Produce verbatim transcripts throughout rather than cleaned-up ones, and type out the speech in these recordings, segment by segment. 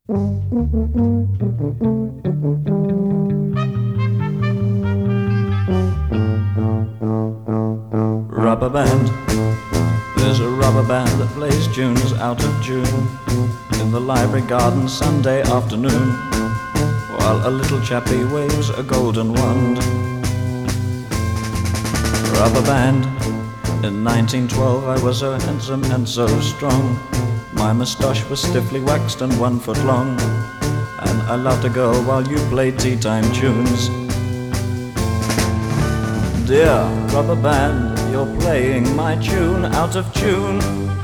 Rubber band. There's a rubber band that plays tunes out of June in the library garden Sunday afternoon, while a little chappie waves a golden wand. Rubber band. In nineteen twelve I was so handsome and so strong. My moustache was stiffly waxed and one foot long, and I loved a girl while you played tea time tunes. Dear rubber band, you're playing my tune out of tune.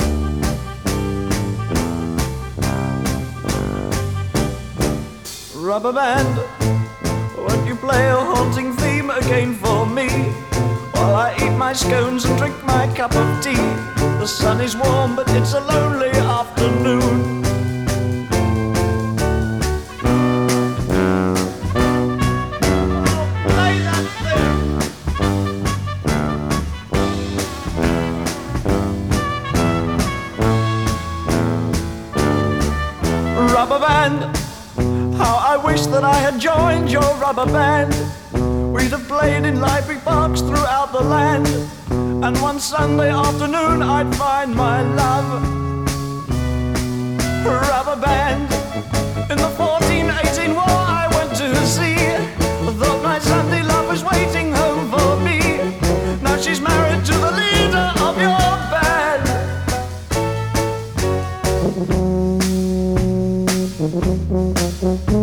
Rubber band, won't you play a haunting theme again for me, while I eat my scones and drink my cup of tea? The sun is warm, but it's a lonely afternoon. Play that thing. Rubber band, how I wish that I had joined your rubber band. We'd have played in library parks throughout the land, and one Sunday afternoon I'd find my love. Rubber band. In the fourteen eighteen war I went to sea. Thought my Sunday love was waiting home for me. Now she's married to the leader of your band.